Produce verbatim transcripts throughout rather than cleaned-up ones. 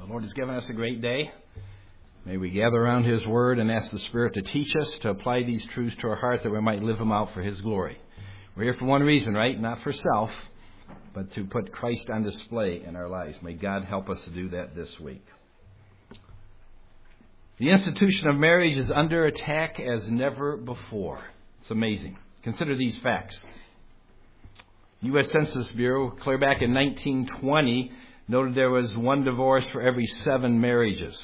The Lord has given us a great day. May we gather around His Word and ask the Spirit to teach us, to apply these truths to our heart that we might live them out for His glory. We're here for one reason, right? Not for self, but to put Christ on display in our lives. May God help us to do that this week. The institution of marriage is under attack as never before. It's amazing. Consider these facts. U S Census Bureau, clear back in nineteen twenty, noted there was one divorce for every seven marriages.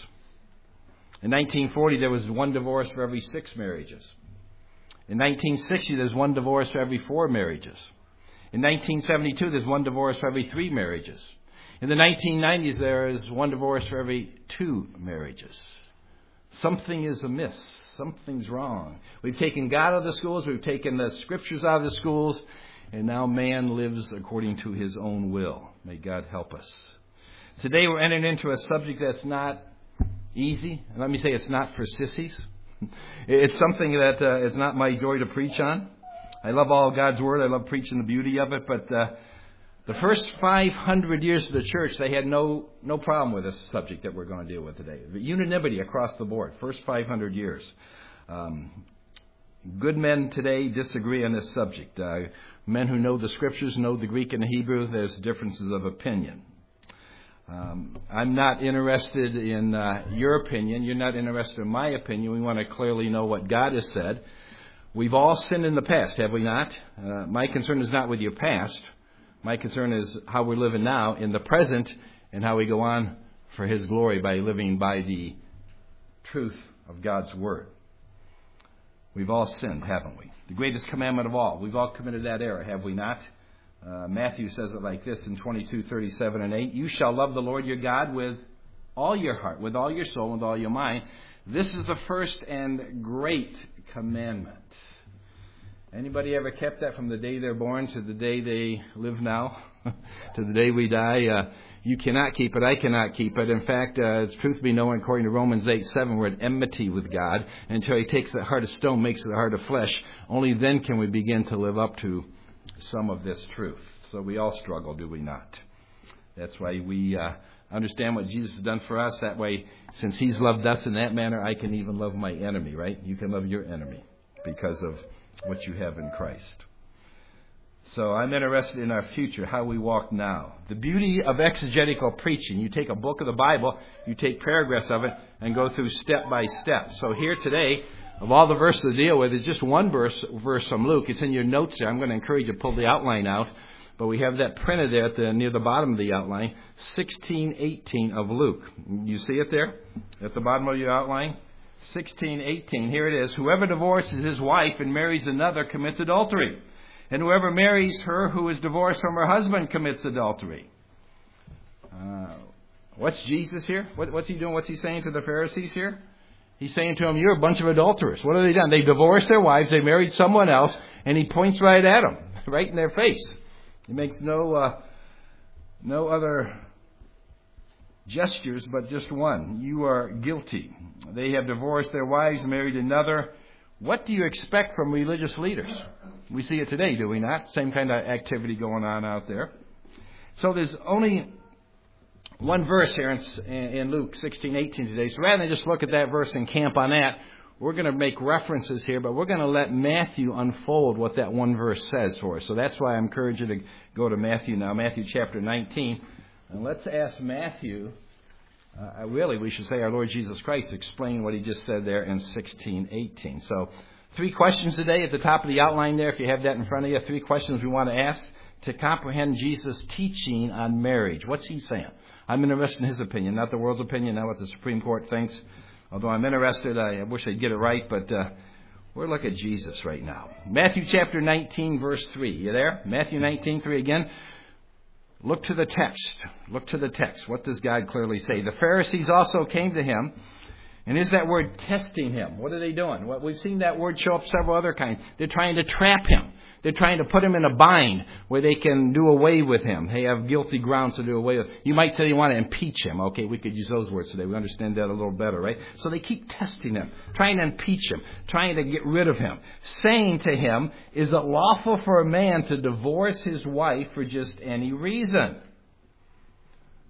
In nineteen forty, there was one divorce for every six marriages. In nineteen sixty, there's one divorce for every four marriages. In nineteen seventy-two, there's one divorce for every three marriages. In the nineteen nineties, there is one divorce for every two marriages. Something is amiss. Something's wrong. We've taken God out of the schools. We've taken the Scriptures out of the schools. And now man lives according to his own will. May God help us. Today we're entering into a subject that's not easy. And let me say it's not for sissies. It's something that uh, is not my joy to preach on. I love all God's Word. I love preaching the beauty of it. But uh, the first five hundred years of the church, they had no no problem with this subject that we're going to deal with today. The unanimity across the board. First five hundred years. Um, good men today disagree on this subject. Uh, men who know the Scriptures, know the Greek and the Hebrew, there's differences of opinion. Um, I'm not interested in uh, your opinion. You're not interested in my opinion. We want to clearly know what God has said. We've all sinned in the past, have we not? Uh, my concern is not with your past. My concern is how we're living now in the present and how we go on for His glory by living by the truth of God's Word. We've all sinned, haven't we? The greatest commandment of all. We've all committed that error, have we not? Uh, Matthew says it like this in twenty-two, thirty-seven and eight. You shall love the Lord your God with all your heart, with all your soul, with all your mind. This is the first and great commandment. Anybody ever kept that from the day they're born to the day they live now? To the day we die? Uh, you cannot keep it. I cannot keep it. In fact, uh, it's truth be known according to Romans eight seven, we're at enmity with God until He takes the heart of stone, makes it a heart of flesh. Only then can we begin to live up to some of this truth. So we all struggle, do we not? That's why we uh, understand what Jesus has done for us. That way, since He's loved us in that manner, I can even love my enemy, right? You can love your enemy because of what you have in Christ. So I'm interested in our future, how we walk now. The beauty of exegetical preaching. You take a book of the Bible, you take paragraphs of it, and go through step by step. So here today, of all the verses to deal with, is just one verse, verse from Luke. It's in your notes there. I'm going to encourage you to pull the outline out. But we have that printed there at the, near the bottom of the outline, sixteen eighteen of Luke. You see it there at the bottom of your outline? sixteen eighteen. Here it is. Whoever divorces his wife and marries another commits adultery. And whoever marries her who is divorced from her husband commits adultery. Uh, what's Jesus here? What, what's He doing? What's He saying to the Pharisees here? He's saying to them, you're a bunch of adulterers. What have they done? They divorced their wives. They married someone else. And He points right at them, right in their face. He makes no uh, no other gestures, but just one. You are guilty. They have divorced their wives, married another. What do you expect from religious leaders? We see it today, do we not? Same kind of activity going on out there. So there's only one verse here in, in Luke sixteen eighteen today. So rather than just look at that verse and camp on that, we're going to make references here, but we're going to let Matthew unfold what that one verse says for us. So that's why I encourage you to go to Matthew now, Matthew chapter nineteen. And let's ask Matthew, uh, really we should say our Lord Jesus Christ, explain what He just said there in sixteen eighteen. So three questions today at the top of the outline there, if you have that in front of you. Three questions we want to ask to comprehend Jesus' teaching on marriage. What's He saying? I'm interested in His opinion, not the world's opinion, not what the Supreme Court thinks. Although I'm interested, I wish I'd get it right, but uh, we're looking at Jesus right now. Matthew chapter nineteen, verse three. You there? Matthew nineteen, three again. Look to the text. Look to the text. What does God clearly say? The Pharisees also came to Him. And is that word testing Him? What are they doing? Well, we've seen that word show up several other kinds. They're trying to trap Him. They're trying to put Him in a bind where they can do away with Him. They have guilty grounds to do away with. You might say you want to impeach Him. Okay, we could use those words today. We understand that a little better, right? So they keep testing Him, trying to impeach Him, trying to get rid of Him, saying to Him, is it lawful for a man to divorce his wife for just any reason?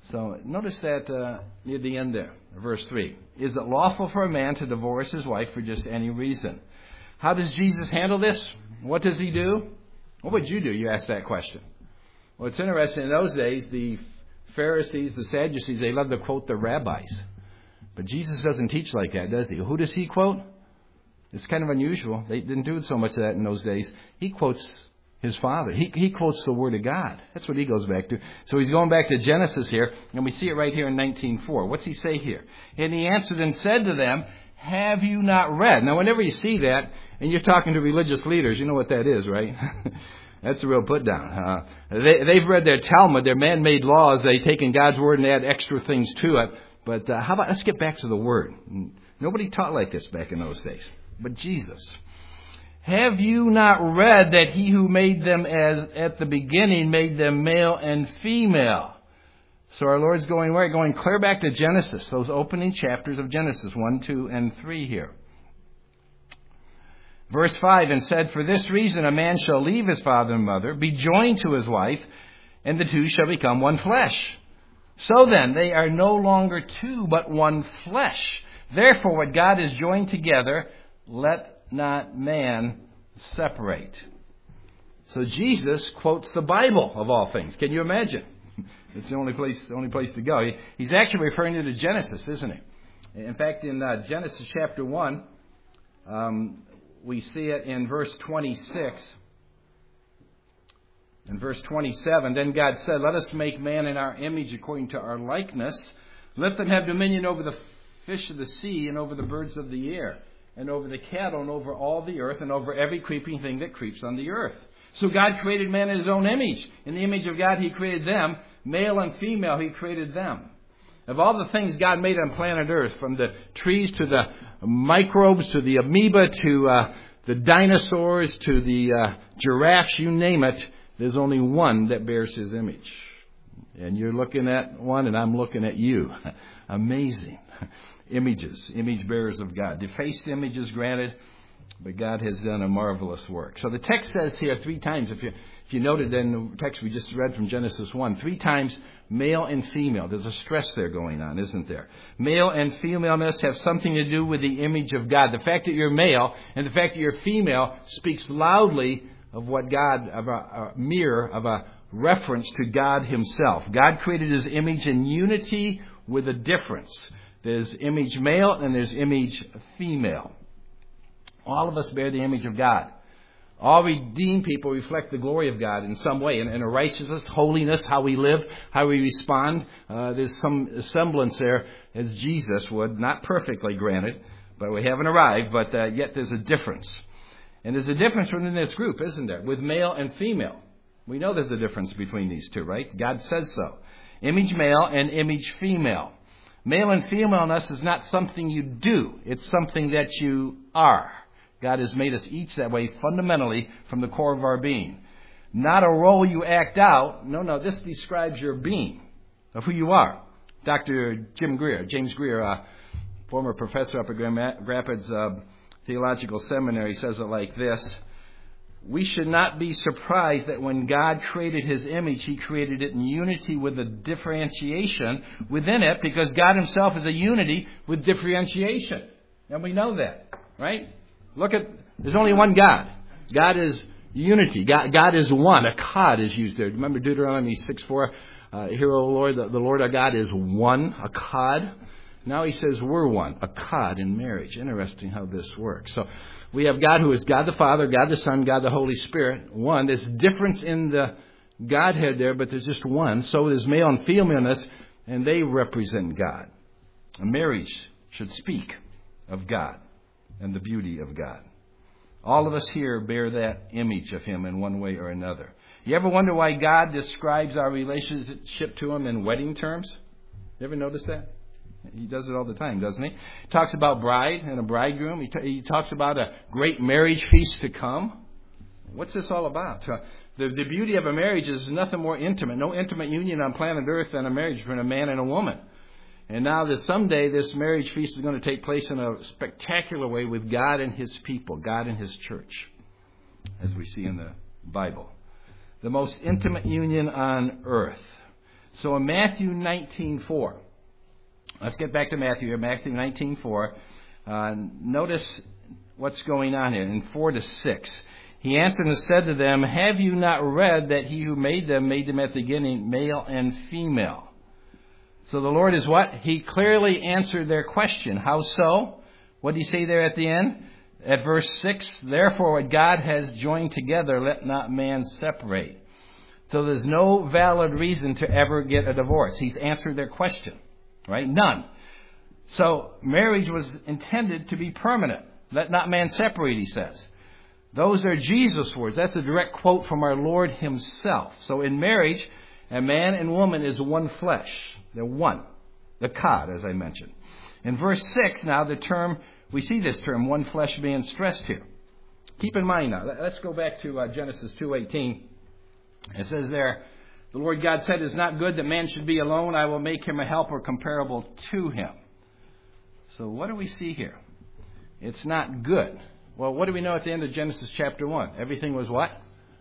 So notice that uh, near the end there, verse three. Is it lawful for a man to divorce his wife for just any reason? How does Jesus handle this? What does he do? What would you do? You ask that question. Well, it's interesting. In those days, the Pharisees, the Sadducees, they loved to quote the rabbis. But Jesus doesn't teach like that, does he? Who does he quote? It's kind of unusual. They didn't do so much of that in those days. He quotes his Father. He, he quotes the Word of God. That's what he goes back to. So he's going back to Genesis here, and we see it right here in nineteen four. What's he say here? And he answered and said to them, have you not read? Now, whenever you see that, and you're talking to religious leaders, you know what that is, right? That's a real put down. Uh, they, they've read their Talmud, their man-made laws. They've taken God's Word and add extra things to it. But uh, how about, let's get back to the Word. Nobody taught like this back in those days. But Jesus. Have you not read that he who made them as at the beginning made them male and female? So our Lord's going where? Going clear back to Genesis, those opening chapters of Genesis one, two, and three here. Verse five, and said, for this reason a man shall leave his father and mother, be joined to his wife, and the two shall become one flesh. So then, they are no longer two, but one flesh. Therefore, what God has joined together, let not man separate. So Jesus quotes the Bible of all things. Can you imagine? It's the only place, the only place to go. He, he's actually referring to Genesis, isn't he? In fact, in uh, Genesis chapter one, um, we see it in verse twenty-six. In verse twenty-seven, then God said, let us make man in our image according to our likeness. Let them have dominion over the fish of the sea and over the birds of the air and over the cattle and over all the earth and over every creeping thing that creeps on the earth. So God created man in his own image. In the image of God, he created them. Male and female, he created them. Of all the things God made on planet Earth, from the trees to the microbes to the amoeba to uh, the dinosaurs to the uh, giraffes, you name it, there's only one that bears his image. And you're looking at one and I'm looking at you. Amazing. Images, image bearers of God. Defaced images, granted, but God has done a marvelous work. So the text says here three times, if you if you noted in the text we just read from Genesis one, three times male and female. There's a stress there going on, isn't there? Male and femaleness have something to do with the image of God. The fact that you're male and the fact that you're female speaks loudly of what God, of a, a mirror, of a reference to God himself. God created his image in unity with a difference. There's image male and there's image female. All of us bear the image of God. All redeemed people reflect the glory of God in some way. In, in a righteousness, holiness, how we live, how we respond. Uh, there's some semblance there as Jesus would. Not perfectly, granted, but we haven't arrived. But uh, yet there's a difference. And there's a difference within this group, isn't there? With male and female. We know there's a difference between these two, right? God says so. Image male and image female. Male and femaleness is not something you do. It's something that you are. God has made us each that way fundamentally from the core of our being. Not a role you act out. No, no, this describes your being, of who you are. Doctor Jim Greer, James Greer, uh, former professor up at Grand Rapids uh, Theological Seminary, says it like this. We should not be surprised that when God created his image, he created it in unity with a differentiation within it, because God himself is a unity with differentiation. And we know that, right? Look at, there's only one God. God is unity. God, God is one. Akkad is used there. Remember Deuteronomy six four? Uh, Hear, O Lord, the, the Lord our God is one. Akkad. Now he says we're one. Akkad in marriage. Interesting how this works. So we have God who is God the Father, God the Son, God the Holy Spirit. One. There's difference in the Godhead there, but there's just one. So there's male and femaleness, and they represent God. A marriage should speak of God and the beauty of God. All of us here bear that image of him in one way or another. You ever wonder why God describes our relationship to him in wedding terms? You ever notice that? He does it all the time, doesn't he? He talks about bride and a bridegroom. He, t- he talks about a great marriage feast to come. What's this all about? Uh, the, the beauty of a marriage is nothing more intimate. No intimate union on planet Earth than a marriage between a man and a woman. And now that someday this marriage feast is going to take place in a spectacular way with God and his people, God and his church, as we see in the Bible. The most intimate union on earth. So in Matthew nineteen four, let's get back to Matthew here, Matthew nineteen four. Uh, notice what's going on here in four to six. He answered and said to them, have you not read that he who made them made them at the beginning male and female? So the Lord is what? He clearly answered their question. How so? What did he say there at the end? At verse six, therefore what God has joined together, let not man separate. So there's no valid reason to ever get a divorce. He's answered their question, right? None. So marriage was intended to be permanent. Let not man separate, he says. Those are Jesus' words. That's a direct quote from our Lord himself. So in marriage, a man and woman is one flesh. They're one. The Kad, as I mentioned. In verse six now, the term, we see this term, one flesh, being stressed here. Keep in mind now, let's go back to uh, Genesis two eighteen. It says there, the Lord God said, it's not good that man should be alone. I will make him a helper comparable to him. So what do we see here? It's not good. Well, what do we know at the end of Genesis chapter one? Everything was what?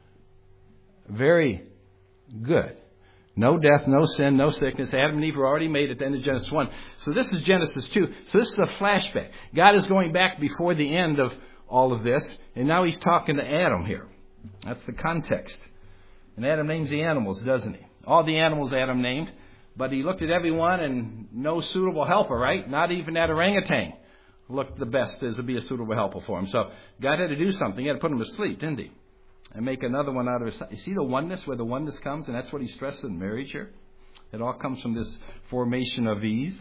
Very good. No death, no sin, no sickness. Adam and Eve were already made at the end of Genesis one. So this is Genesis two. So this is a flashback. God is going back before the end of all of this. And now he's talking to Adam here. That's the context. And Adam names the animals, doesn't he? All the animals Adam named. But he looked at everyone and no suitable helper, right? Not even that orangutan looked the best as to be a suitable helper for him. So God had to do something. He had to put him to sleep, didn't he? And make another one out of his side. You see the oneness, where the oneness comes? And that's what he stressed in marriage here. It all comes from this formation of Eve.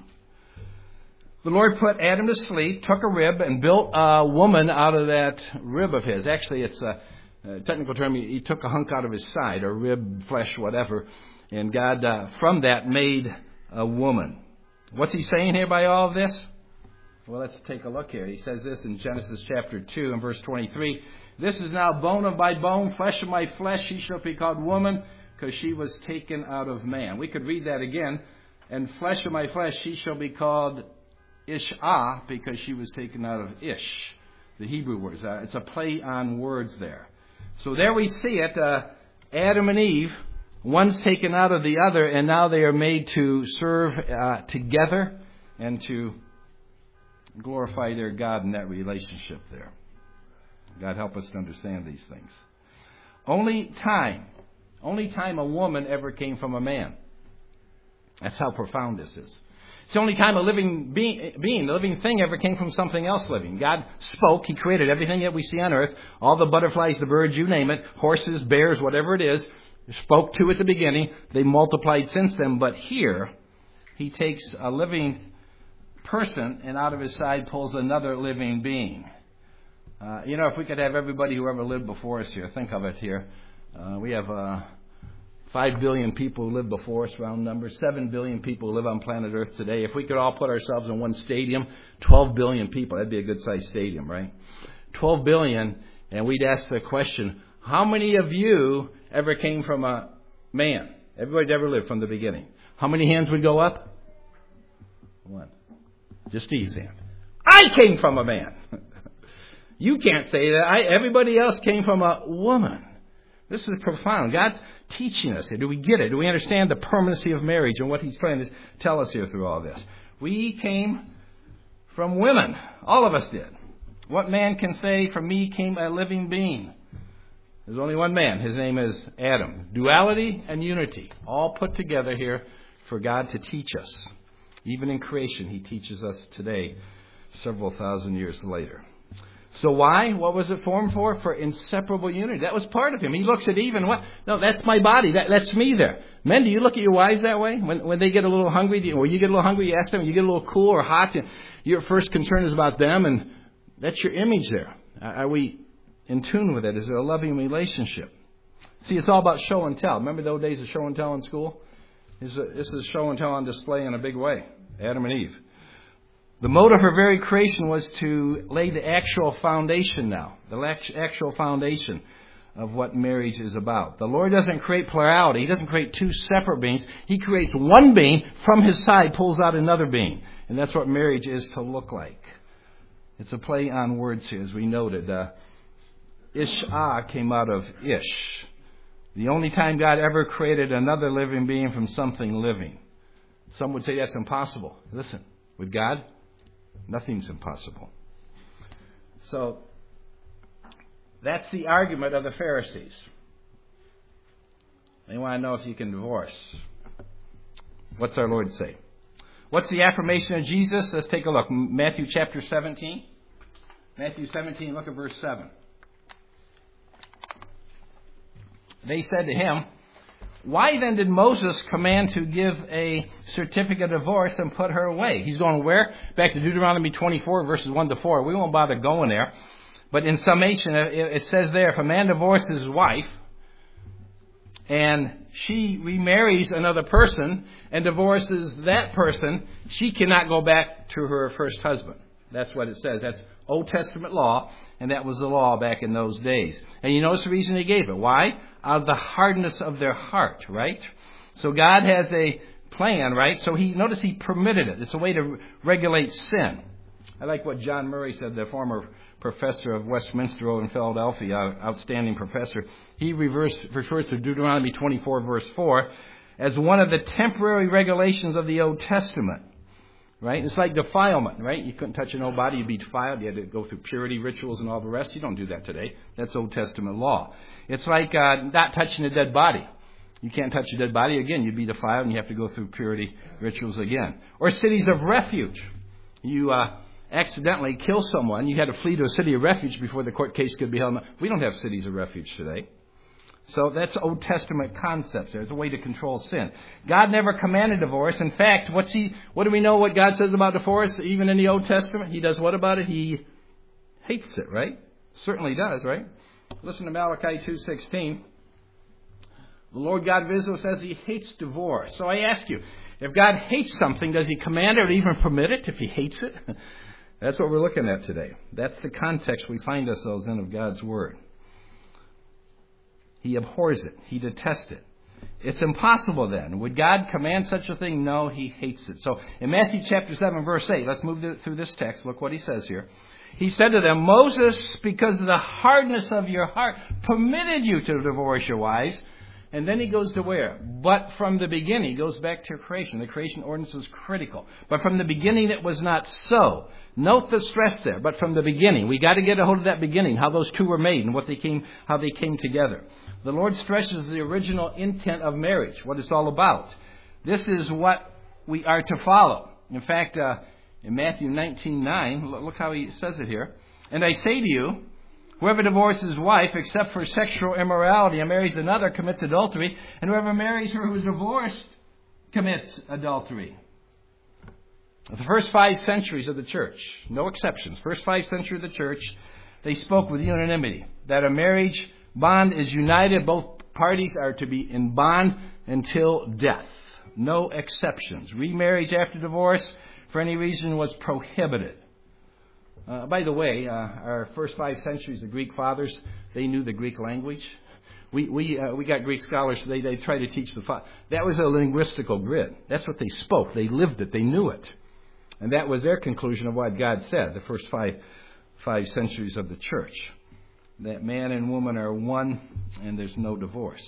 The Lord put Adam to sleep, took a rib, and built a woman out of that rib of his. Actually, it's a, a technical term. He, he took a hunk out of his side, or rib, flesh, whatever. And God, uh, from that, made a woman. What's he saying here by all of this? Well, let's take a look here. He says this in Genesis chapter two and verse twenty-three. This is now bone of my bone, flesh of my flesh. She shall be called woman, because she was taken out of man. We could read that again. And flesh of my flesh, she shall be called Ishah, because she was taken out of Ish, the Hebrew words. Uh, it's a play on words there. So there we see it. Uh, Adam and Eve, one's taken out of the other, and now they are made to serve uh, together and to glorify their God in that relationship there. God help us to understand these things. Only time, only time a woman ever came from a man. That's how profound this is. It's the only time a living being, being, a living thing ever came from something else living. God spoke. He created everything that we see on earth. All the butterflies, the birds, you name it, horses, bears, whatever it is, spoke to at the beginning. They multiplied since then. But here, he takes a living person and out of his side pulls another living being. Uh, you know, if we could have everybody who ever lived before us here, think of it here. Uh, we have uh, five billion people who live before us, round numbers. seven billion people who live on planet Earth today. If we could all put ourselves in one stadium, twelve billion people. That'd be a good-sized stadium, right? twelve billion, and we'd ask the question, how many of you ever came from a man? Everybody ever lived from the beginning. How many hands would go up? One. Just Steve's hand. I came from a man. You can't say that. I, everybody else came from a woman. This is profound. God's teaching us here. Do we get it? Do we understand the permanency of marriage and what he's trying to tell us here through all this? We came from women. All of us did. What man can say, from me came a living being? There's only one man. His name is Adam. Duality and unity, all put together here for God to teach us. Even in creation, he teaches us today, several thousand years later. So why? What was it formed for? For inseparable unity. That was part of him. He looks at Eve and what? No, that's my body. That, that's me there. Men, do you look at your wives that way? When when they get a little hungry, do you, or you get a little hungry, you ask them, you get a little cool or hot, your first concern is about them, and that's your image there. Are we in tune with it? Is there a loving relationship? See, it's all about show and tell. Remember those days of show and tell in school? This is, a, this is show and tell on display in a big way. Adam and Eve. The motive for very creation was to lay the actual foundation now, the actual foundation of what marriage is about. The Lord doesn't create plurality. He doesn't create two separate beings. He creates one being, from his side pulls out another being. And that's what marriage is to look like. It's a play on words here, as we noted. Uh, Ishah came out of Ish. The only time God ever created another living being from something living. Some would say that's impossible. Listen, with God, nothing's impossible. So, that's the argument of the Pharisees. They want to know if you can divorce. What's our Lord say? What's the affirmation of Jesus? Let's take a look. Matthew chapter seventeen. Matthew seventeen, look at verse seven. They said to him, "Why then did Moses command to give a certificate of divorce and put her away?" He's going where? Back to Deuteronomy twenty-four, verses one to four. We won't bother going there. But in summation, it says there, if a man divorces his wife, and she remarries another person and divorces that person, she cannot go back to her first husband. That's what it says. That's Old Testament law, and that was the law back in those days. And you notice the reason he gave it. Why? Out of the hardness of their heart, right? So God has a plan, right? So he notice he permitted it. It's a way to regulate sin. I like what John Murray said, the former professor of Westminster in Philadelphia, outstanding professor. He reverse, refers to Deuteronomy twenty-four, verse four, as one of the temporary regulations of the Old Testament. Right? It's like defilement, right? You couldn't touch an old body, you'd be defiled. You had to go through purity rituals and all the rest. You don't do that today. That's Old Testament law. It's like uh, not touching a dead body. You can't touch a dead body. Again, you'd be defiled and you have to go through purity rituals again. Or cities of refuge. You uh, accidentally kill someone. You had to flee to a city of refuge before the court case could be held. We don't have cities of refuge today. So that's Old Testament concepts. There's a way to control sin. God never commanded divorce. In fact, what's he? What do we know what God says about divorce? Even in the Old Testament, He does what about it? He hates it, right? Certainly does, right? Listen to Malachi two sixteen. The Lord God of Israel says He hates divorce. So I ask you, if God hates something, does He command it or even permit it if He hates it? That's what we're looking at today. That's the context we find ourselves in of God's Word. He abhors it. He detests it. It's impossible then. Would God command such a thing? No, He hates it. So in Matthew chapter seven, verse eight, let's move through this text. Look what He says here. He said to them, Moses, because of the hardness of your heart, permitted you to divorce your wives. And then he goes to where? But from the beginning, he goes back to creation. The creation ordinance is critical. But from the beginning, it was not so. Note the stress there. But from the beginning, we got to get a hold of that beginning, how those two were made and what they came, how they came together. The Lord stresses the original intent of marriage, what it's all about. This is what we are to follow. In fact, uh, in Matthew nineteen nine, look how he says it here. And I say to you, whoever divorces his wife except for sexual immorality and marries another commits adultery, and whoever marries her who is divorced commits adultery. The first five centuries of the church, no exceptions, first five centuries of the church, they spoke with unanimity that a marriage bond is united. Both parties are to be in bond until death. No exceptions. Remarriage after divorce for any reason was prohibited. Uh, by the way, uh, our first five centuries, the Greek fathers, they knew the Greek language. We we uh, we got Greek scholars. They they try to teach the fa- that was a linguistical grid. That's what they spoke. They lived it. They knew it, and that was their conclusion of what God said. The first five five centuries of the church, that man and woman are one, and there's no divorce.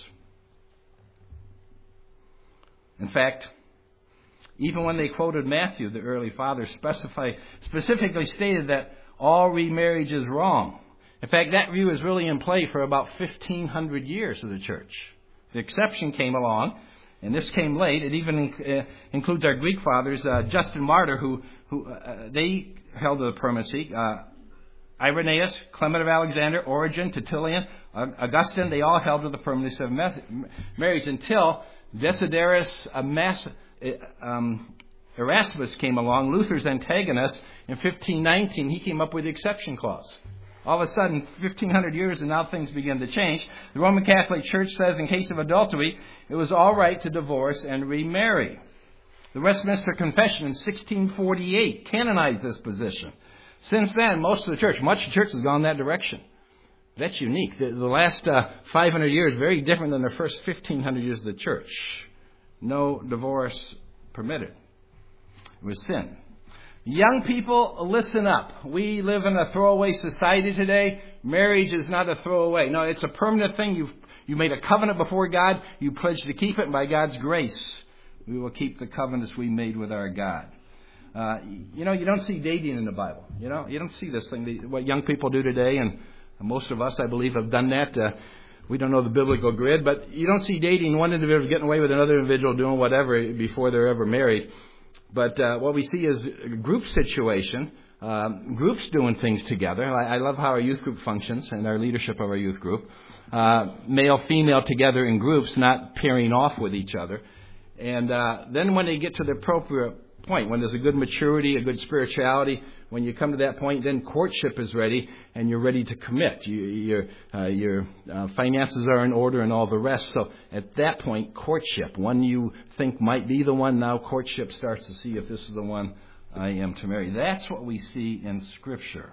In fact, even when they quoted Matthew, the early fathers specify, specifically stated that all remarriage is wrong. In fact, that view is really in play for about fifteen hundred years of the church. The exception came along, and this came late. It even uh, includes our Greek fathers, uh, Justin Martyr, who, who uh, they held the primacy. Uh, Irenaeus, Clement of Alexander, Origen, Tertullian, uh, Augustine, they all held to the permanency of marriage until Desiderius Amas- um, Erasmus came along, Luther's antagonist, in fifteen nineteen. He came up with the exception clause. All of a sudden, fifteen hundred years, and now things begin to change. The Roman Catholic Church says in case of adultery, it was all right to divorce and remarry. The Westminster Confession in sixteen forty-eight canonized this position. Since then, most of the church, much of the church has gone that direction. That's unique. The, the last uh, five hundred years, very different than the first fifteen hundred years of the church. No divorce permitted. It was sin. Young people, listen up. We live in a throwaway society today. Marriage is not a throwaway. No, it's a permanent thing. You You made a covenant before God. You pledged to keep it. And by God's grace, we will keep the covenants we made with our God. Uh, you know, you don't see dating in the Bible. You know, you don't see this thing. What young people do today, and most of us, I believe, have done that. Uh, we don't know the biblical grid, but you don't see dating one individual getting away with another individual doing whatever before they're ever married. But uh, what we see is a group situation, um, groups doing things together. I, I love how our youth group functions and our leadership of our youth group. Uh, male, female together in groups, not pairing off with each other. And uh, then when they get to the appropriate point, when there's a good maturity, a good spirituality, when you come to that point, then courtship is ready and you're ready to commit. You, your uh, your uh, finances are in order and all the rest. So at that point, courtship, one you think might be the one, now courtship starts to see if this is the one I am to marry. That's what we see in Scripture.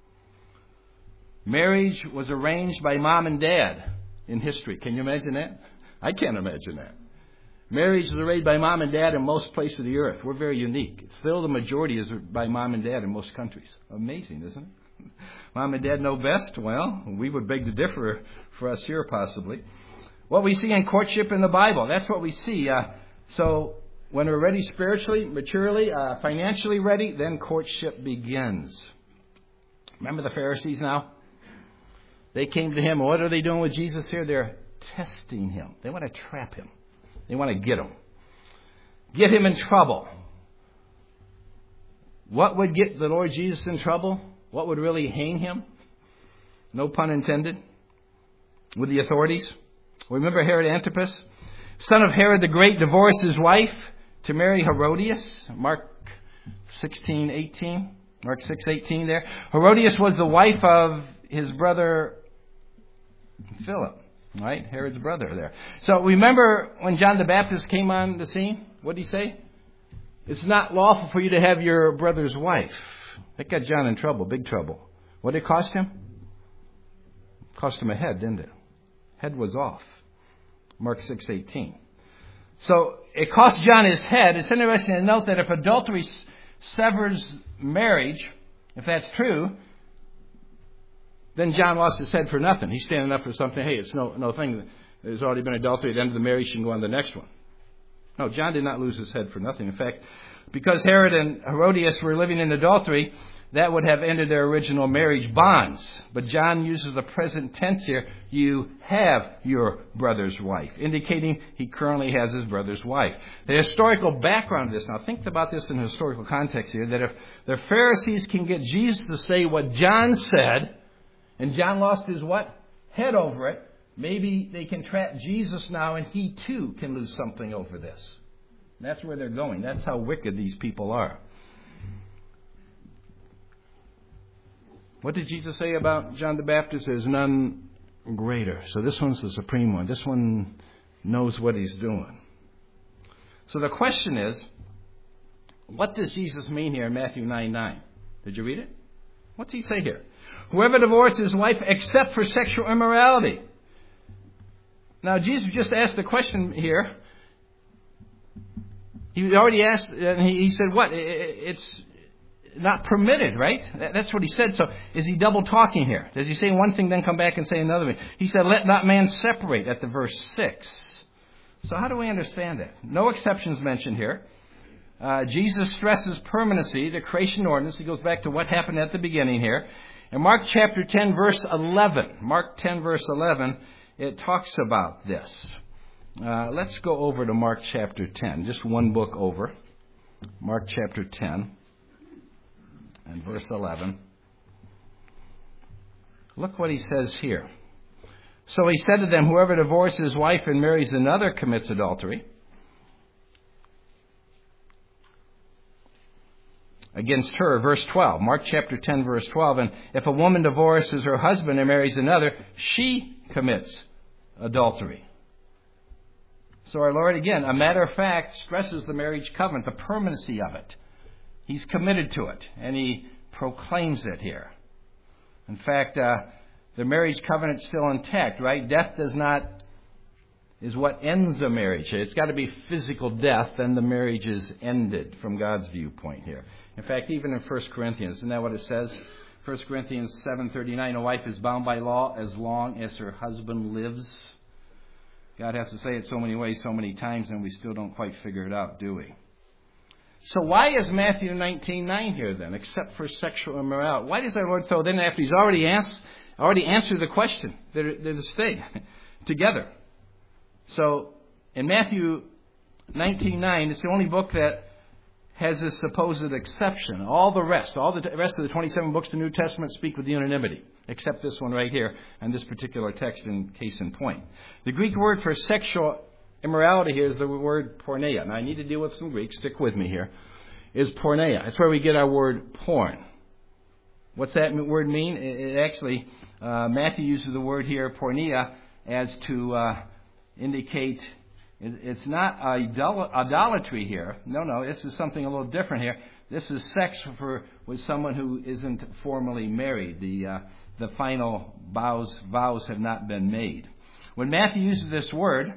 Marriage was arranged by mom and dad in history. Can you imagine that? I can't imagine that. Marriage is arranged by mom and dad in most places of the earth. We're very unique. Still, the majority is by mom and dad in most countries. Amazing, isn't it? Mom and dad know best? Well, we would beg to differ for us here, possibly. What we see in courtship in the Bible, that's what we see. Uh, so, when we're ready spiritually, maturely, uh, financially ready, then courtship begins. Remember the Pharisees now? They came to him. What are they doing with Jesus here? They're testing him. They want to trap him. They want to get him. Get him in trouble. What would get the Lord Jesus in trouble? What would really hang him? No pun intended. With the authorities. Remember Herod Antipas? Son of Herod the Great divorced his wife to marry Herodias. Mark sixteen eighteen. Mark six eighteen there. Herodias was the wife of his brother Philip. Right? Herod's brother there. So remember when John the Baptist came on the scene? What did he say? It's not lawful for you to have your brother's wife. That got John in trouble, big trouble. What did it cost him? It cost him a head, didn't it? Head was off. Mark six eighteen. So it cost John his head. It's interesting to note that if adultery severs marriage, if that's true, then John lost his head for nothing. He's standing up for something. Hey, it's no no thing. There's already been adultery. At the end of the marriage, you can go on to the next one. No, John did not lose his head for nothing. In fact, because Herod and Herodias were living in adultery, that would have ended their original marriage bonds. But John uses the present tense here. You have your brother's wife, indicating he currently has his brother's wife. The historical background of this, now think about this in a historical context here, that if the Pharisees can get Jesus to say what John said, and John lost his what? Head over it. Maybe they can trap Jesus now and he too can lose something over this. That's where they're going. That's how wicked these people are. What did Jesus say about John the Baptist? There's none greater. So this one's the supreme one. This one knows what he's doing. So the question is, what does Jesus mean here in Matthew nine nine? Did you read it? What's he say here? Whoever divorces his wife except for sexual immorality. Now, Jesus just asked the question here. He already asked, and he said, what? It's not permitted, right? That's what he said. So is he double talking here? Does he say one thing, then come back and say another thing? He said, let not man separate at the verse six. So how do we understand that? No exceptions mentioned here. Uh, Jesus stresses permanency, the creation ordinance. He goes back to what happened at the beginning here. In Mark chapter ten, verse eleven, Mark ten, verse eleven, it talks about this. Uh, let's go over to Mark chapter ten, just one book over. Mark chapter ten and verse eleven. Look what he says here. So he said to them, whoever divorces his wife and marries another commits adultery against her. Verse twelve, Mark chapter ten, verse twelve. And if a woman divorces her husband and marries another, she commits adultery. So our Lord, again, a matter of fact, stresses the marriage covenant, the permanency of it. He's committed to it, and he proclaims it here. In fact, uh, the marriage covenant's still intact, right? Death does not, is what ends a marriage. It's got to be physical death, then the marriage is ended from God's viewpoint here. In fact, even in First Corinthians, isn't that what it says? First Corinthians seven thirty-nine, a wife is bound by law as long as her husband lives. God has to say it so many ways, so many times, and we still don't quite figure it out, do we? So why is Matthew nineteen nine here then, except for sexual immorality? Why does our Lord throw it in after He's already asked, already answered the question? They're, they're to stay together. So in Matthew nineteen nine, it's the only book that has this supposed exception. All the rest, all the rest of the twenty-seven books of the New Testament speak with unanimity, except this one right here and this particular text in case in point. The Greek word for sexual immorality here is the word porneia. Now I need to deal with some Greek. Stick with me here. Is porneia. It's where we get our word porn. What's that word mean? It actually, uh, Matthew uses the word here, porneia, as to uh, indicate it's not idol- idolatry here. No, no, this is something a little different here. This is sex for with someone who isn't formally married. The uh, the final vows vows have not been made. When Matthew uses this word,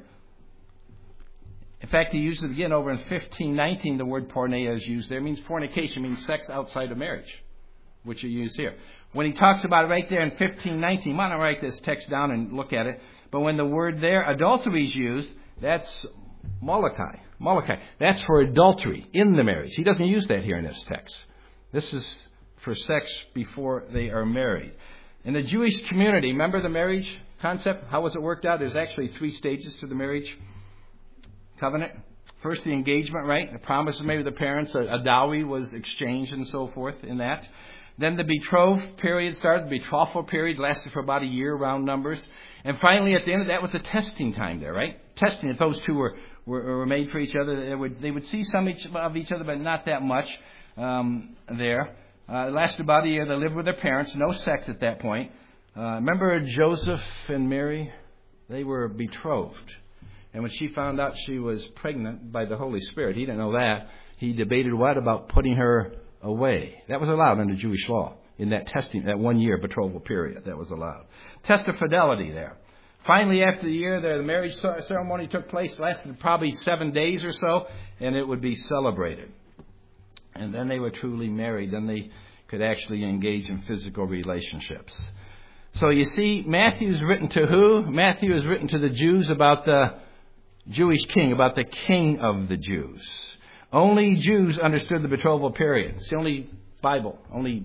in fact, he uses it again over in fifteen nineteen. The word porneia is used there. It means fornication, means sex outside of marriage, which are used here. When he talks about it right there in fifteen nineteen, why don't I write this text down and look at it? But when the word there, adultery, is used, that's Molokai. Molokai. That's for adultery in the marriage. He doesn't use that here in this text. This is for sex before they are married. In the Jewish community, remember the marriage concept? How was it worked out? There's actually three stages to the marriage covenant. First, the engagement, right? The promise was made with the parents. A, a dowry was exchanged and so forth in that. Then the betrothed period started. The betrothal period lasted for about a year, round numbers. And finally, at the end of that was a testing time there, right? Testing. If those two were, were, were made for each other, they would, they would see some each, of each other, but not that much um, there. Uh, it lasted about a year. They lived with their parents. No sex at that point. Uh, remember Joseph and Mary? They were betrothed. And when she found out she was pregnant by the Holy Spirit, he didn't know that. He debated what about putting her away. That was allowed under Jewish law in that testing, that one year betrothal period. That was allowed. Test of fidelity there. Finally, after the year, the marriage ceremony took place. Lasted probably seven days or so, and it would be celebrated. And then they were truly married. Then they could actually engage in physical relationships. So you see, Matthew's written to who? Matthew is written to the Jews about the Jewish king, about the king of the Jews. Only Jews understood the betrothal period. It's the only Bible, only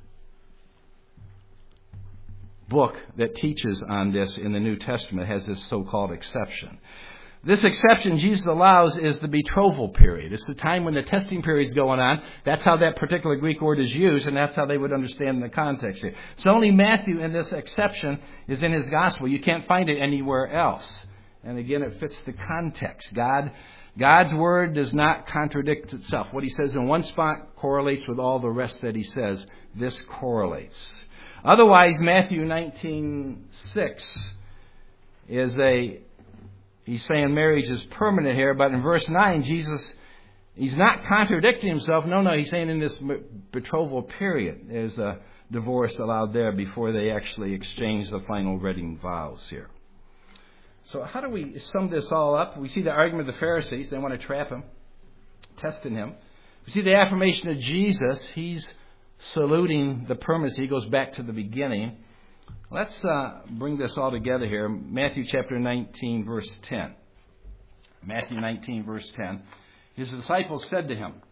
book that teaches on this in the New Testament has this so-called exception. This exception Jesus allows is the betrothal period. It's the time when the testing period is going on. That's how that particular Greek word is used, and that's how they would understand the context here. So only Matthew in this exception is in his gospel. You can't find it anywhere else. And again, it fits the context. God, God's word does not contradict itself. What he says in one spot correlates with all the rest that he says. This correlates. Otherwise, Matthew nineteen six is a, he's saying marriage is permanent here, but in verse nine, Jesus, he's not contradicting himself. No, no, he's saying in this betrothal period, there's a divorce allowed there before they actually exchange the final wedding vows here. So how do we sum this all up? We see the argument of the Pharisees. They want to trap him, testing him. We see the affirmation of Jesus. He's saluting the permanency. He goes back to the beginning. Let's uh, bring this all together here. Matthew chapter nineteen, verse ten. Matthew nineteen, verse ten. His disciples said to him,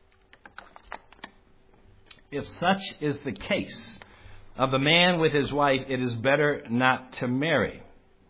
"If such is the case of a man with his wife, it is better not to marry."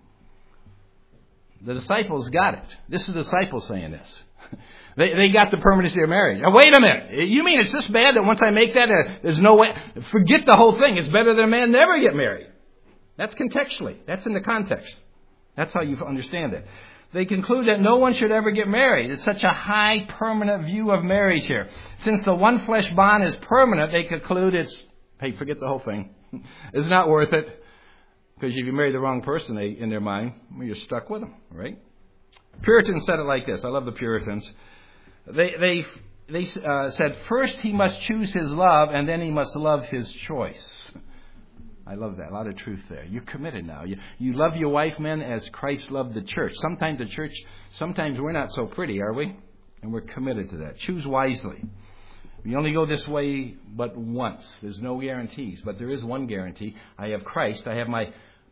The disciples got it. This is the disciples saying this. They they got the permanency of marriage. Now, wait a minute. You mean it's this bad that once I make that, uh, there's no way? Forget the whole thing. It's better that a man never get married. That's contextually. That's in the context. That's how you understand it. They conclude that no one should ever get married. It's such a high permanent view of marriage here. Since the one flesh bond is permanent, they conclude it's, hey, forget the whole thing. It's not worth it. Because if you marry the wrong person, they, in their mind, well, you're stuck with them, right? Puritans said it like this. I love the Puritans. They they they uh, said, first he must choose his love, and then he must love his choice. I love that. A lot of truth there. You're committed now. You you love your wife, men, as Christ loved the church. Sometimes the church, sometimes we're not so pretty, are we? And we're committed to that. Choose wisely. We only go this way but once. There's no guarantees, but there is one guarantee. I have Christ. I have my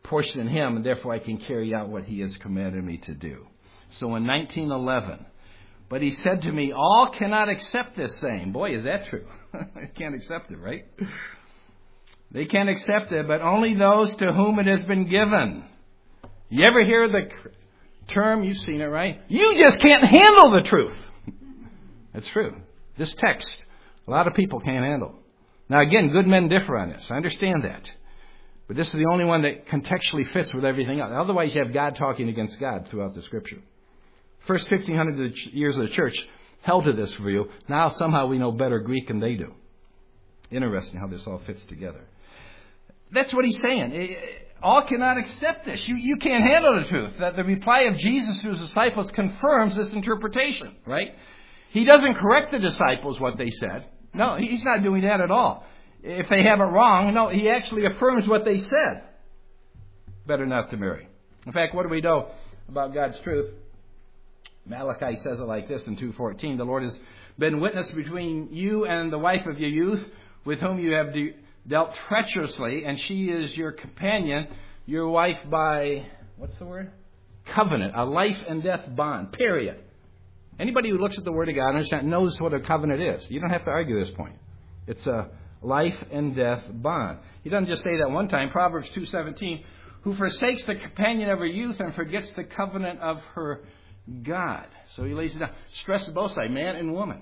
portion in Him, and therefore I can carry out what He has commanded me to do. So in nineteen eleven, but He said to me, all cannot accept this saying. Boy, is that true. They can't accept it, right? They can't accept it, but only those to whom it has been given. You ever hear the term, you've seen it, right? You just can't handle the truth. That's true. This text, a lot of people can't handle. Now again, good men differ on this. I understand that. But this is the only one that contextually fits with everything else. Otherwise, you have God talking against God throughout the Scripture. First fifteen hundred years of the church held to this view. Now somehow we know better Greek than they do. Interesting how this all fits together. That's what he's saying. All cannot accept this. You, you can't handle the truth. That the reply of Jesus to his disciples confirms this interpretation, right? He doesn't correct the disciples what they said. No, he's not doing that at all. If they have it wrong, no, he actually affirms what they said. Better not to marry. In fact, what do we know about God's truth? Malachi says it like this in two fourteen. The Lord has been witness between you and the wife of your youth, with whom you have de- dealt treacherously, and she is your companion, your wife by, what's the word? Covenant, a life and death bond, period. Anybody who looks at the Word of God knows what a covenant is. You don't have to argue this point. It's a life and death bond. He doesn't just say that one time. Proverbs two seventeen, who forsakes the companion of her youth and forgets the covenant of her God. So he lays it down. Stresses both sides, man and woman.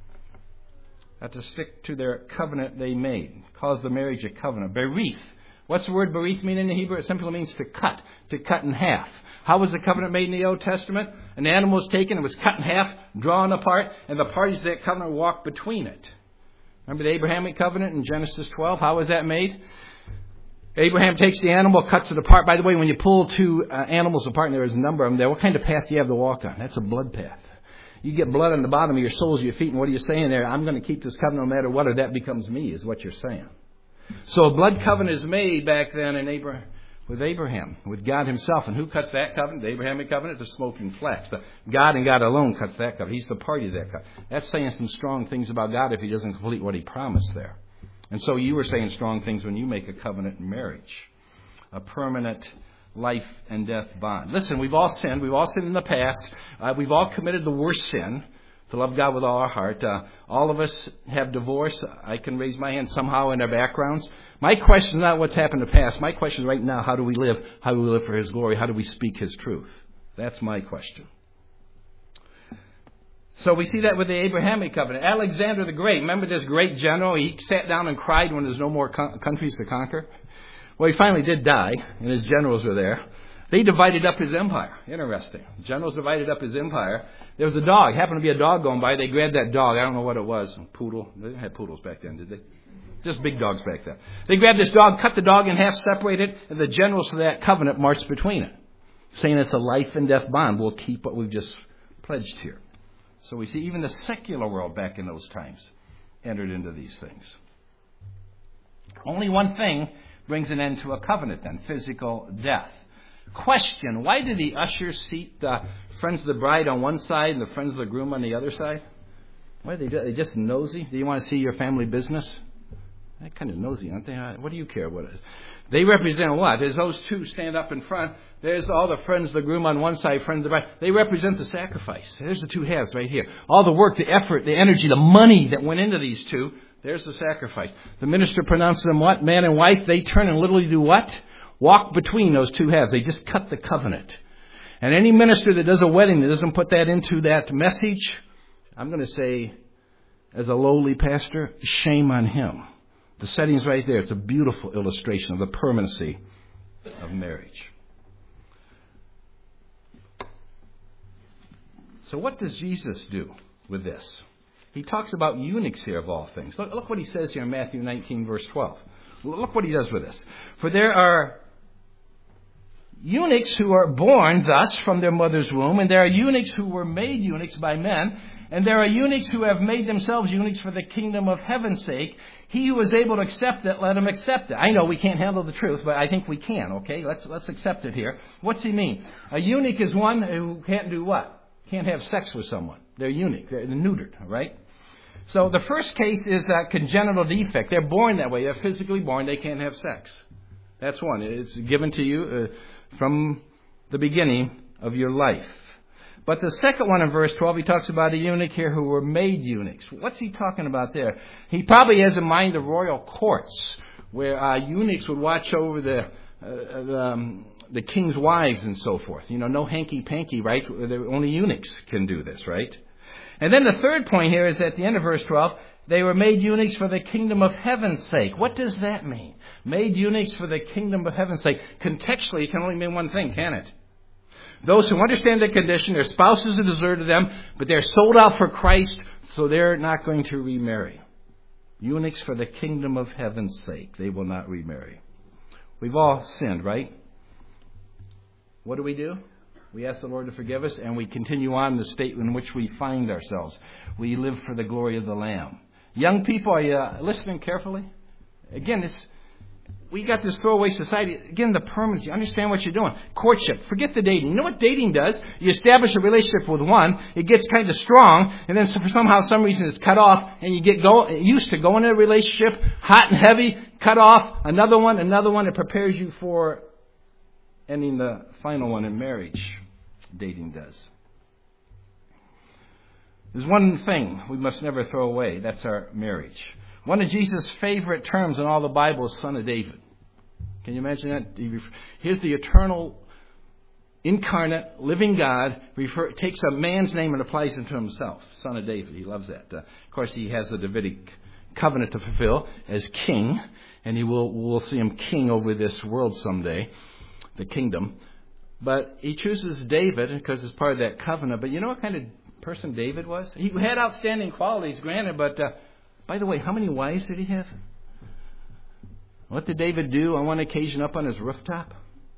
Have to stick to their covenant they made. Calls the marriage a covenant. Berith. What's the word berith mean in the Hebrew? It simply means to cut, to cut in half. How was the covenant made in the Old Testament? An animal was taken, it was cut in half, drawn apart, and the parties to that covenant walked between it. Remember the Abrahamic covenant in Genesis twelve? How was that made? Abraham takes the animal, cuts it apart. By the way, when you pull two uh, animals apart, and there is a number of them there, what kind of path do you have to walk on? That's a blood path. You get blood on the bottom of your soles, your feet, and what are you saying there? I'm going to keep this covenant no matter what, or that becomes me, is what you're saying. So a blood covenant is made back then in Abraham, with Abraham, with God himself. And who cuts that covenant? The Abrahamic covenant, the smoking flax. The God and God alone cuts that covenant. He's the party to that covenant. That's saying some strong things about God if he doesn't complete what he promised there. And so you were saying strong things when you make a covenant in marriage. A permanent life and death bond. Listen, we've all sinned. We've all sinned in the past. Uh, we've all committed the worst sin, to love God with all our heart. Uh, all of us have divorce. I can raise my hand somehow in our backgrounds. My question is not what's happened in the past. My question is right now, how do we live? How do we live for his glory? How do we speak his truth? That's my question. So we see that with the Abrahamic covenant. Alexander the Great, remember this great general? He sat down and cried when there's no more co- countries to conquer. Well, he finally did die, and his generals were there. They divided up his empire. Interesting. Generals divided up his empire. There was a dog. Happened to be a dog going by. They grabbed that dog. I don't know what it was. A poodle. They didn't have poodles back then, did they? Just big dogs back then. They grabbed this dog, cut the dog in half, separated, and the generals of that covenant marched between it, saying it's a life and death bond. We'll keep what we've just pledged here. So we see even the secular world back in those times entered into these things. Only one thing brings an end to a covenant then, physical death. Question, why did the ushers seat the friends of the bride on one side and the friends of the groom on the other side? Why did they do that? They just nosy? Do you want to see your family business? They're kind of nosy, aren't they? What do you care what it is? They represent what? As those two stand up in front, there's all the friends of the groom on one side, friends of the bride. They represent the sacrifice. There's the two halves right here. All the work, the effort, the energy, the money that went into these two, there's the sacrifice. The minister pronounces them what? Man and wife. They turn and literally do what? Walk between those two halves. They just cut the covenant. And any minister that does a wedding that doesn't put that into that message, I'm going to say, as a lowly pastor, shame on him. The setting's right there. It's a beautiful illustration of the permanency of marriage. So what does Jesus do with this? He talks about eunuchs here of all things. Look, look what he says here in Matthew nineteen, verse twelve. Look what he does with this. For there are eunuchs who are born thus from their mother's womb, and there are eunuchs who were made eunuchs by men, and there are eunuchs who have made themselves eunuchs for the kingdom of heaven's sake. He who is able to accept it, let him accept it. I know we can't handle the truth, but I think we can, okay? Let's let's accept it here. What's he mean? A eunuch is one who can't do what? Can't have sex with someone. They're eunuch. They're neutered, right? So the first case is a congenital defect. They're born that way. They're physically born. They can't have sex. That's one. It's given to you uh, from the beginning of your life. But the second one in verse twelve, he talks about a eunuch here who were made eunuchs. What's he talking about there? He probably has in mind the royal courts, where uh, eunuchs would watch over the, uh, the, um, the king's wives and so forth. You know, no hanky-panky, right? Only eunuchs can do this, right? And then the third point here is at the end of verse twelve, they were made eunuchs for the kingdom of heaven's sake. What does that mean? Made eunuchs for the kingdom of heaven's sake. Contextually, it can only mean one thing, can it? Those who understand their condition, their spouses have deserted them, but they're sold out for Christ, so they're not going to remarry. Eunuchs for the kingdom of heaven's sake. They will not remarry. We've all sinned, right? What do we do? We ask the Lord to forgive us, and we continue on the state in which we find ourselves. We live for the glory of the Lamb. Young people, are you listening carefully? Again, it's, we got this throwaway society. Again, the permanence. You understand what you're doing. Courtship. Forget the dating. You know what dating does? You establish a relationship with one. It gets kind of strong. And then for somehow, some reason, it's cut off. And you get go, used to going in a relationship, hot and heavy, cut off. Another one, another one. It prepares you for ending the final one in marriage. Dating does. There's one thing we must never throw away. That's our marriage. One of Jesus' favorite terms in all the Bible is Son of David. Can you imagine that? Here's the eternal, incarnate, living God. Refer, takes a man's name and applies it to himself. Son of David. He loves that. Uh, of course, he has the Davidic covenant to fulfill as king. And he will, we'll see him king over this world someday. The kingdom. But he chooses David because it's part of that covenant. But you know what kind of person David was? He had outstanding qualities, granted, but uh, by the way, how many wives did he have? What did David do on one occasion up on his rooftop?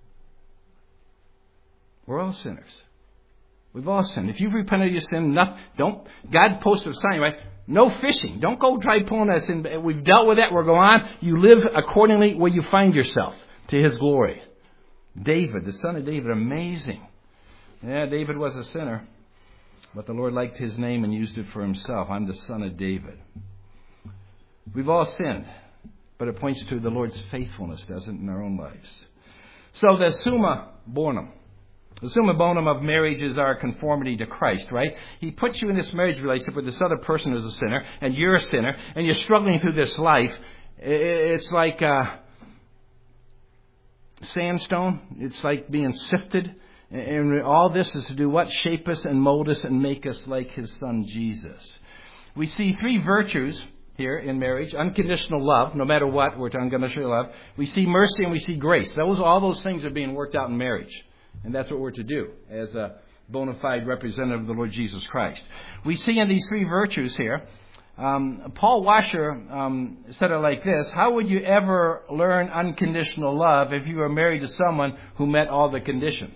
We're all sinners. We've all sinned. If you've repented of your sin, not, don't. God posted a sign, right? No fishing. Don't go try pulling us in. We've dealt with that. We're going on. You live accordingly where you find yourself to His glory. David, the son of David, amazing. Yeah, David was a sinner, but the Lord liked his name and used it for himself. I'm the son of David. We've all sinned, but it points to the Lord's faithfulness, doesn't it, in our own lives. So the summa bonum. The summa bonum of marriage is our conformity to Christ, right? He puts you in this marriage relationship with this other person who's a sinner, and you're a sinner, and you're struggling through this life. It's like uh, sandstone. It's like being sifted. And all this is to do what? Shape us and mold us and make us like His Son, Jesus. We see three virtues here in marriage. Unconditional love, no matter what, we're to unconditional love. We see mercy and we see grace. Those, all those things are being worked out in marriage. And that's what we're to do as a bona fide representative of the Lord Jesus Christ. We see in these three virtues here, um, Paul Washer um, said it like this: how would you ever learn unconditional love if you were married to someone who met all the conditions?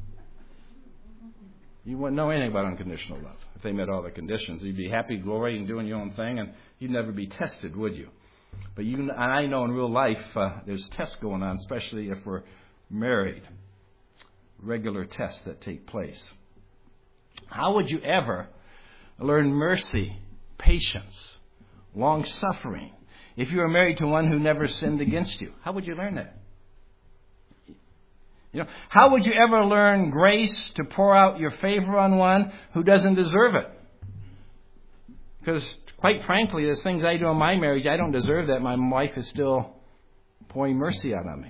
You wouldn't know anything about unconditional love if they met all the conditions. You'd be happy, glorying, doing your own thing, and you'd never be tested, would you? But you, I know in real life uh, there's tests going on, especially if we're married. Regular tests that take place. How would you ever learn mercy, patience, long-suffering if you were married to one who never sinned against you? How would you learn that? You know, how would you ever learn grace to pour out your favor on one who doesn't deserve it? Because, quite frankly, there's things I do in my marriage, I don't deserve that. My wife is still pouring mercy out on me.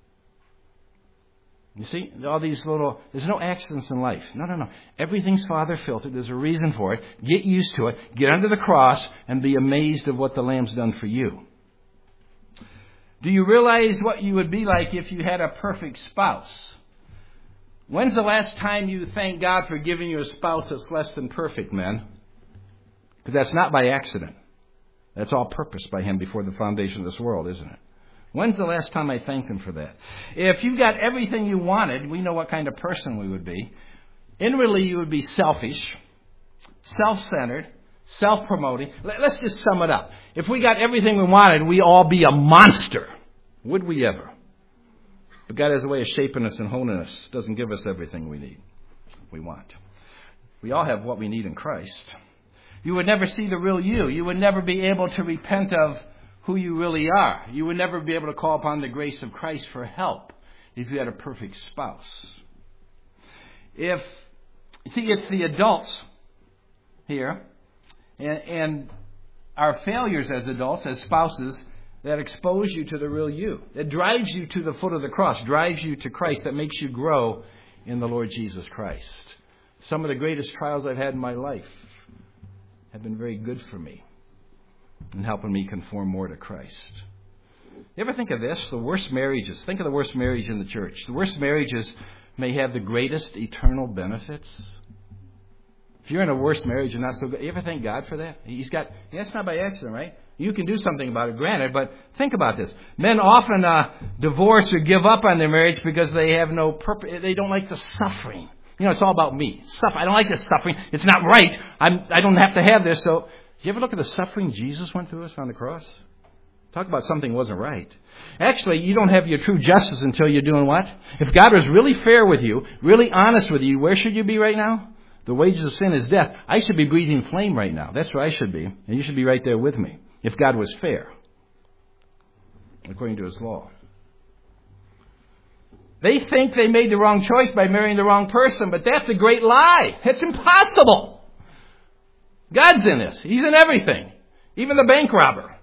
You see, all these little, there's no accidents in life. No, no, no. Everything's Father filtered. There's a reason for it. Get used to it. Get under the cross and be amazed at what the Lamb's done for you. Do you realize what you would be like if you had a perfect spouse? When's the last time you thanked God for giving you a spouse that's less than perfect, men? Because that's not by accident. That's all purposed by Him before the foundation of this world, isn't it? When's the last time I thanked Him for that? If you got everything you wanted, we know what kind of person we would be. Inwardly, you would be selfish, self-centered, self-promoting. Let's just sum it up. If we got everything we wanted, we'd all be a monster. Would we ever? But God has a way of shaping us and holding us. Doesn't give us everything we need, we want. We all have what we need in Christ. You would never see the real you. You would never be able to repent of who you really are. You would never be able to call upon the grace of Christ for help if you had a perfect spouse. If, see, it's the adults here and, and our failures as adults, as spouses, that expose you to the real you. That drives you to the foot of the cross, drives you to Christ, that makes you grow in the Lord Jesus Christ. Some of the greatest trials I've had in my life have been very good for me in helping me conform more to Christ. You ever think of this? The worst marriages. Think of the worst marriage in the church. The worst marriages may have the greatest eternal benefits. If you're in a worse marriage and not so good, you ever thank God for that? He's got, that's not by accident, right? You can do something about it, granted, but think about this. Men often uh, divorce or give up on their marriage because they have no purpose. They don't like the suffering. You know, it's all about me. Suffer. I don't like this suffering. It's not right. I'm, I don't have to have this. So, do you ever look at the suffering Jesus went through us on the cross? Talk about something wasn't right. Actually, you don't have your true justice until you're doing what? If God was really fair with you, really honest with you, where should you be right now? The wages of sin is death. I should be breathing flame right now. That's where I should be. And you should be right there with me. If God was fair, according to His law. They think they made the wrong choice by marrying the wrong person, but that's a great lie. It's impossible. God's in this. He's in everything. Even the bank robber.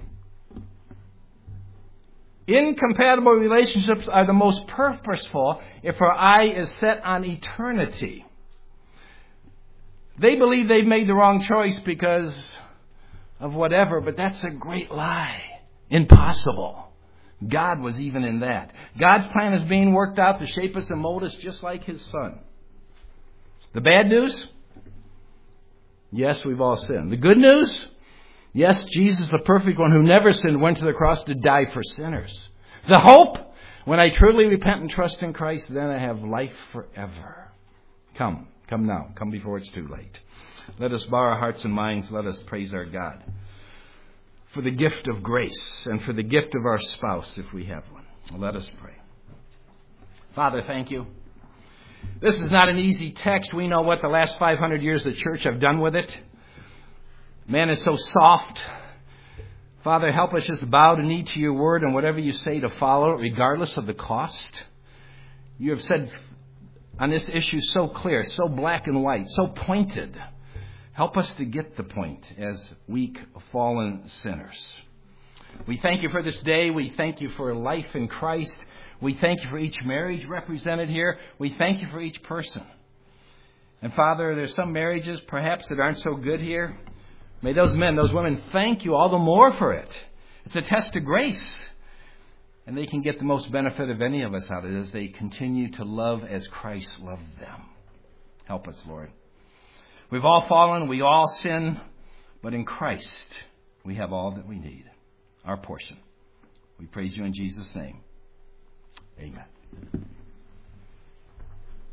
Incompatible relationships are the most purposeful if our eye is set on eternity. They believe they've made the wrong choice because of whatever, but that's a great lie. Impossible. God was even in that. God's plan is being worked out to shape us and mold us just like His Son. The bad news? Yes, we've all sinned. The good news? Yes, Jesus, the perfect one who never sinned, went to the cross to die for sinners. The hope? When I truly repent and trust in Christ, then I have life forever. Come. Come now. Come before it's too late. Let us bow our hearts and minds. Let us praise our God for the gift of grace and for the gift of our spouse, if we have one. Let us pray. Father, thank you. This is not an easy text. We know what the last five hundred years of the church have done with it. Man is so soft. Father, help us just bow the knee to your word and whatever you say to follow it, regardless of the cost. You have said on this issue so clear, so black and white, so pointed. Help us to get the point as weak, fallen sinners. We thank you for this day. We thank you for life in Christ. We thank you for each marriage represented here. We thank you for each person. And Father, there's some marriages perhaps that aren't so good here. May those men, those women thank you all the more for it. It's a test of grace. And they can get the most benefit of any of us out of it as they continue to love as Christ loved them. Help us, Lord. We've all fallen, we all sin, but in Christ we have all that we need, our portion. We praise you in Jesus' name. Amen.